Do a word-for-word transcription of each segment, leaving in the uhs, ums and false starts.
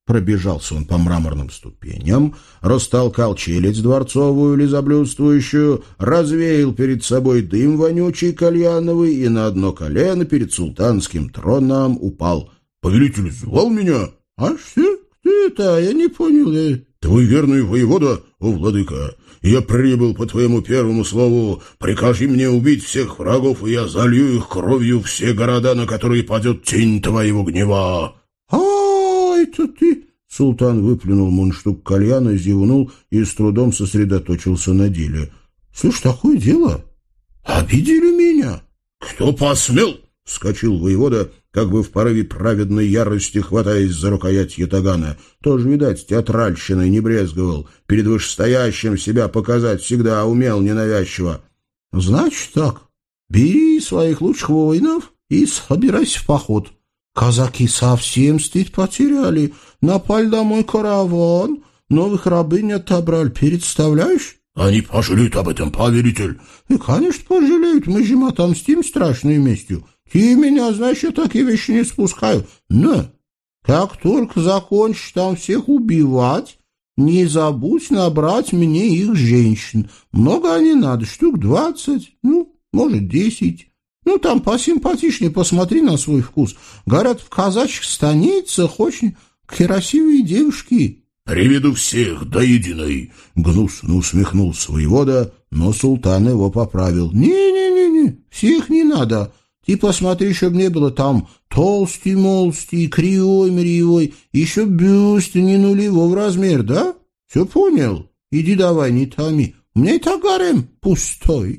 Пробежался он по мраморным ступеням, растолкал челядь дворцовую лизоблюдствующую, развеял перед собой дым вонючий кальяновый и на одно колено перед султанским троном упал. — Повелитель звал меня? — А что? Кто это? Я не понял. — Твой верный воевода, о владыка. Я прибыл по твоему первому слову. Прикажи мне убить всех врагов, и я залью их кровью все города, на которые падет тень твоего гнева. — А, это ты... Султан выплюнул мундштук кальяна, зевнул и с трудом сосредоточился на деле. — Слушай, такое дело? Обидели меня? — Кто посмел? — вскочил воевода, как бы в порыве праведной ярости хватаясь за рукоять ятагана. Тоже, видать, театральщиной не брезговал. Перед вышестоящим себя показать всегда умел ненавязчиво. — Значит так, бери своих лучших воинов и собирайся в поход. Казаки совсем стыд потеряли, напали домой караван, новых рабынь отобрали, представляешь? — Они пожалеют об этом, повелитель. — И, конечно, пожалеют, мы же им отомстим страшной местью. Ты меня, знаешь, я такие вещи не спускаю. Но как только закончишь там всех убивать, не забудь набрать мне их женщин. Много не надо, штук двадцать, ну, может, десять. Ну, там посимпатичнее, посмотри на свой вкус. Говорят, в казачьих станицах очень красивые девушки. — Приведу всех до единой, — гнусно усмехнулся воевода, но султан его поправил. — Не-не-не-не, всех не надо. Ты посмотри, чтобы не было там толстый-молстый, кривой-мривой, еще бюст не нулевого размер, да? Все понял? Иди давай, не томи. У меня и так гарем пустой.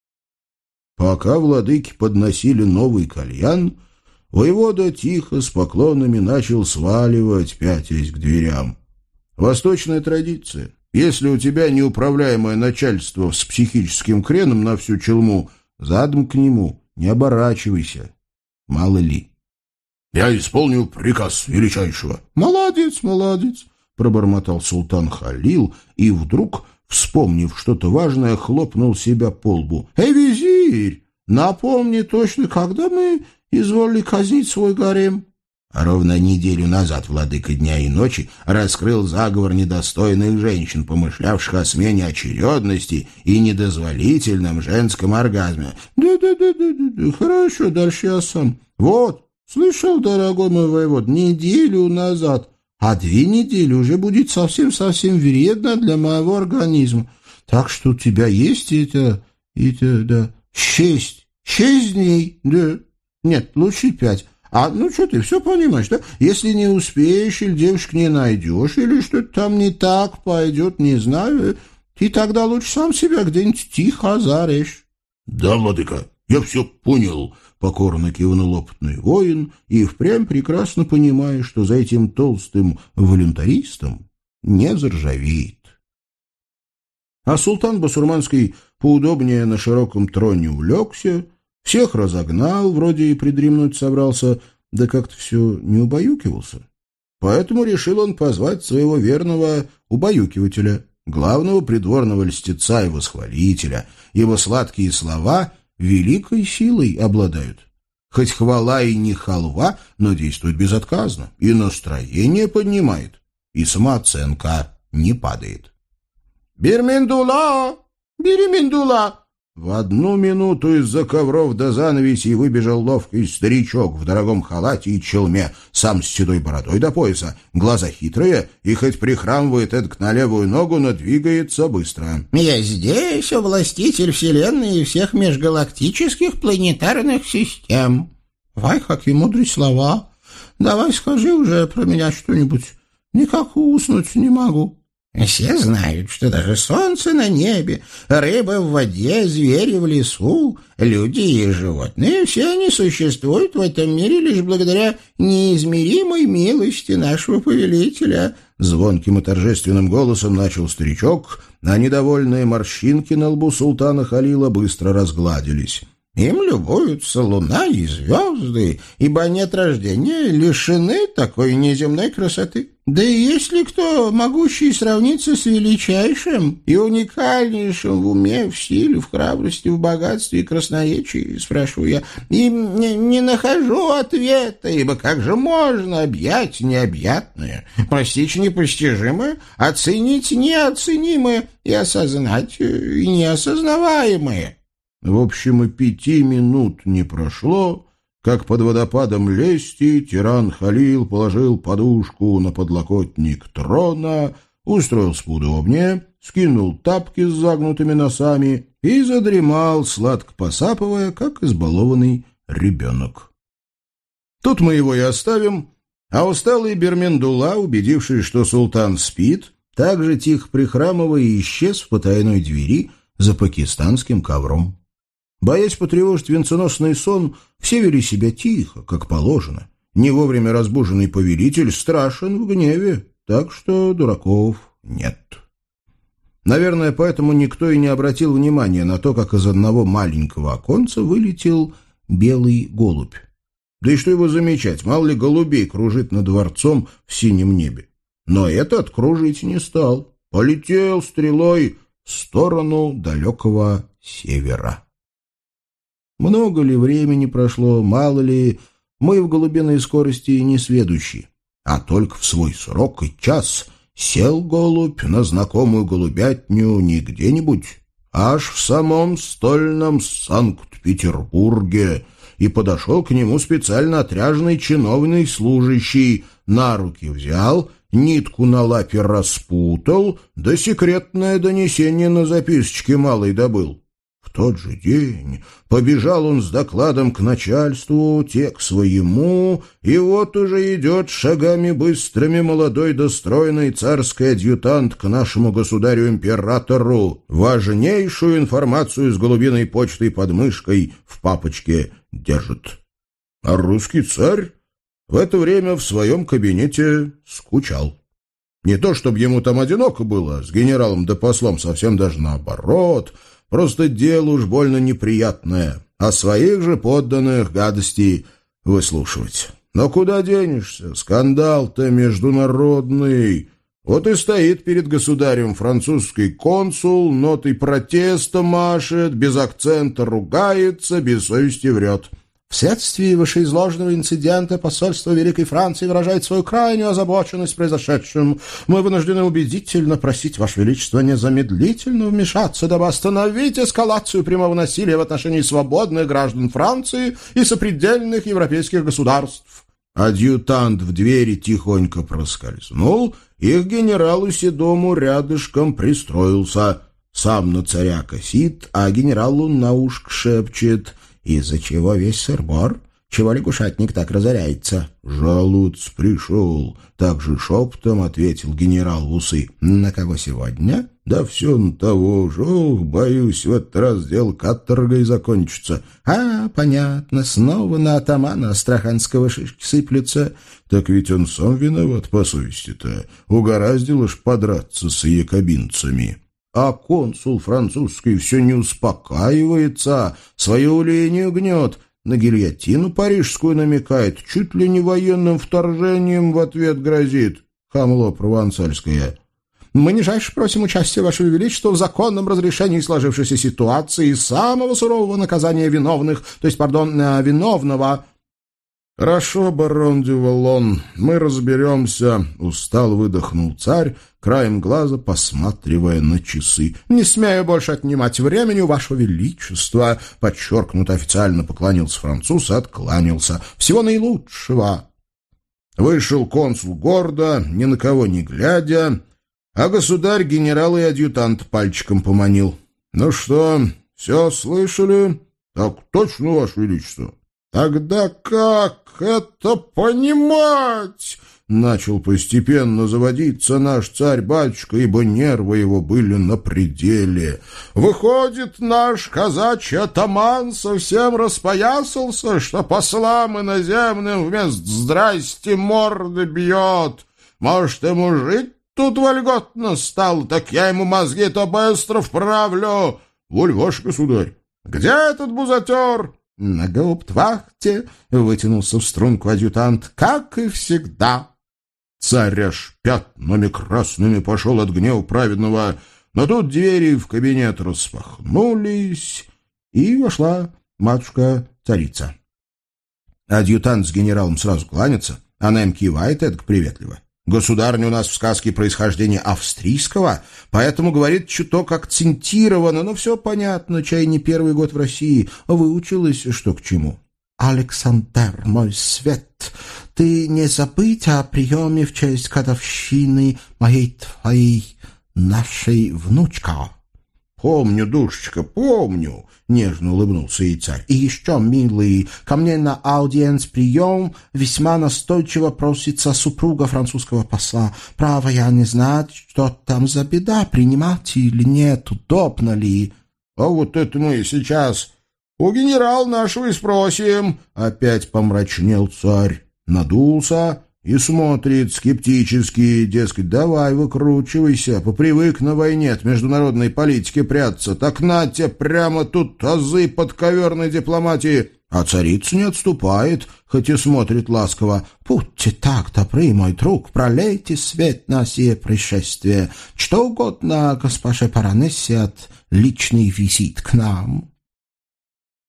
Пока владыки подносили новый кальян, воевода тихо с поклонами начал сваливать, пятясь к дверям. Восточная традиция. Если у тебя неуправляемое начальство с психическим креном на всю челму, задом к нему не оборачивайся. Мало ли. — Я исполнил приказ величайшего. — Молодец, молодец, — пробормотал султан Халил и вдруг, вспомнив что-то важное, хлопнул себя по лбу. — Эй, визирь, напомни точно, когда мы изволили казнить свой гарем? Ровно неделю назад владыка дня и ночи раскрыл заговор недостойных женщин, помышлявших о смене очередности и недозволительном женском оргазме. Да-да-да-да-да, хорошо, дальше я сам. Вот, слышал, дорогой мой воевод, неделю назад, а две недели уже будет совсем-совсем вредно для моего организма. Так что у тебя есть это, это, да, шесть, шесть дней, да, нет, лучше пять. А ну что ты, все понимаешь, да? Если не успеешь или девушек не найдешь, или что-то там не так пойдет, не знаю, ты тогда лучше сам себя где-нибудь тихо зарежь. — Да, владыка, я все понял, — покорно кивнул опытный воин, и впрямь прекрасно понимая, что за этим толстым волюнтаристом не заржавеет. А султан басурманский поудобнее на широком троне улегся, всех разогнал, вроде и придремнуть собрался, да как-то все не убаюкивался. Поэтому решил он позвать своего верного убаюкивателя, главного придворного льстеца и восхвалителя, ибо сладкие слова великой силой обладают. Хоть хвала и не халва, но действует безотказно, и настроение поднимает, и самооценка не падает. «Бирминдула! Бирминдула!» В одну минуту из-за ковров до занавесей выбежал ловкий старичок в дорогом халате и челме, сам с седой бородой до пояса, глаза хитрые, и хоть прихрамывает эдак на левую ногу, но двигается быстро. «Я здесь, властитель вселенной и всех межгалактических планетарных систем». «Вай, какие мудрые слова! Давай скажи уже про меня что-нибудь, никак уснуть не могу». Все знают, что даже солнце на небе, рыба в воде, звери в лесу, люди и животные, все они существуют в этом мире лишь благодаря неизмеримой милости нашего повелителя. Звонким и торжественным голосом начал старичок, а недовольные морщинки на лбу султана Халила быстро разгладились. Им любуются луна и звезды, ибо они от рождения лишены такой неземной красоты. Да и есть ли кто, могущий сравниться с величайшим и уникальнейшим в уме, в силе, в храбрости, в богатстве и красноречии, спрашиваю я, и не, не нахожу ответа, ибо как же можно объять необъятное, постичь непостижимое, оценить неоценимое и осознать неосознаваемое? В общем, и пяти минут не прошло, как под водопадом лести тиран Халил положил подушку на подлокотник трона, устроился поудобнее, скинул тапки с загнутыми носами и задремал, сладко посапывая, как избалованный ребенок. Тут мы его и оставим, а усталый Бермендула, убедившись, что султан спит, также тихо прихрамывая исчез в потайной двери за пакистанским ковром. Боясь потревожить венценосный сон, все вели себя тихо, как положено. Не вовремя разбуженный повелитель страшен в гневе, так что дураков нет. Наверное, поэтому никто и не обратил внимания на то, как из одного маленького оконца вылетел белый голубь. Да и что его замечать, мало ли голубей кружит над дворцом в синем небе. Но этот кружить не стал, полетел стрелой в сторону далекого севера. Много ли времени прошло, мало ли, мы в голубиной скорости не сведущи, а только в свой срок и час сел голубь на знакомую голубятню не где-нибудь, аж в самом стольном Санкт-Петербурге, и подошел к нему специально отряженный чиновный служащий, на руки взял, нитку на лапе распутал, да секретное донесение на записочке малой добыл. В тот же день побежал он с докладом к начальству, те к своему, и вот уже идет шагами быстрыми молодой достойный царский адъютант к нашему государю-императору. Важнейшую информацию с голубиной почтой под мышкой в папочке держит. А русский царь в это время в своем кабинете скучал. Не то, чтобы ему там одиноко было, с генералом да послом совсем даже наоборот. Просто дело уж больно неприятное, а своих же подданных гадостей выслушивать. Но куда денешься? Скандал-то международный. Вот и стоит перед государем французский консул, нотой протеста машет, без акцента ругается, без совести врет. Вследствие вышеизложенного инцидента посольство Великой Франции выражает свою крайнюю озабоченность произошедшим. Мы вынуждены убедительно просить Ваше Величество незамедлительно вмешаться, дабы остановить эскалацию прямого насилия в отношении свободных граждан Франции и сопредельных европейских государств. Адъютант в двери тихонько проскользнул, и к генералу Седому рядышком пристроился. Сам на царя косит, а генералу на ушко шепчет: «Из-за чего весь сыр-бор? Чего лягушатник так разоряется?» «Жалуться пришел», — так же шепотом ответил генерал в усы. «На кого сегодня?» «Да все на того же. Ох, боюсь, в этот раз дело каторгой закончится». «А, понятно, снова на атамана астраханского шишки сыплются». «Так ведь он сам виноват по совести-то. Угораздило ж подраться с якобинцами». А консул французский все не успокаивается, свою линию гнет, на гильотину парижскую намекает, чуть ли не военным вторжением в ответ грозит. Хамло провансальское. Мы нижайше просим участия Вашего Величества в законном разрешении сложившейся ситуации и самого сурового наказания виновных, то есть, пардон, виновного. «Хорошо, барон де Валлон, мы разберемся», — устал выдохнул царь, краем глаза посматривая на часы. «Не смею больше отнимать времени у Вашего Величества», — подчеркнуто официально поклонился француз и откланялся. «Всего наилучшего». Вышел консул гордо, ни на кого не глядя, а государь генерал и адъютант пальчиком поманил. «Ну что, все слышали?» «Так точно, Ваше Величество». «Тогда как это понимать?» Начал постепенно заводиться наш царь-батюшка, ибо нервы его были на пределе. «Выходит, наш казачий атаман совсем распоясался, что послам иноземным вместо «здрасте» морды бьет. Может, ему жить тут вольготно стало, так я ему мозги-то быстро вправлю». «Воль ваш, государь». «Где этот бузатер?» «На гауптвахте», — вытянулся в струнку адъютант, — «как и всегда». Царь аж пятнами красными пошел от гнева праведного, но тут двери в кабинет распахнулись, и вошла матушка-царица. Адъютант с генералом сразу кланятся, она им кивает эдак приветливо. Государня у нас в сказке происхождения австрийского, поэтому говорит чуток акцентированно, но все понятно, чай не первый год в России, выучилась что к чему. «Александр, мой свет, ты не забыть о приеме в честь годовщины моей твоей нашей внучка?» «Помню, душечка, помню», — нежно улыбнулся ей царь. «И еще, милый, ко мне на аудиенц-прием весьма настойчиво просится супруга французского посла. Право, я не знаю, что там за беда, принимать или нет, удобно ли». «А вот это мы сейчас у генерала нашего и спросим», — опять помрачнел царь, надулся и смотрит скептически, дескать, давай выкручивайся, попривык на войне от международной политики прятаться, так на тебе прямо тут азы подковерной дипломатии. А царица не отступает, хоть и смотрит ласково. «Будьте так добры, мой друг, пролейте свет на сие происшествие. Что угодно госпоже баронессе от личный визит к нам».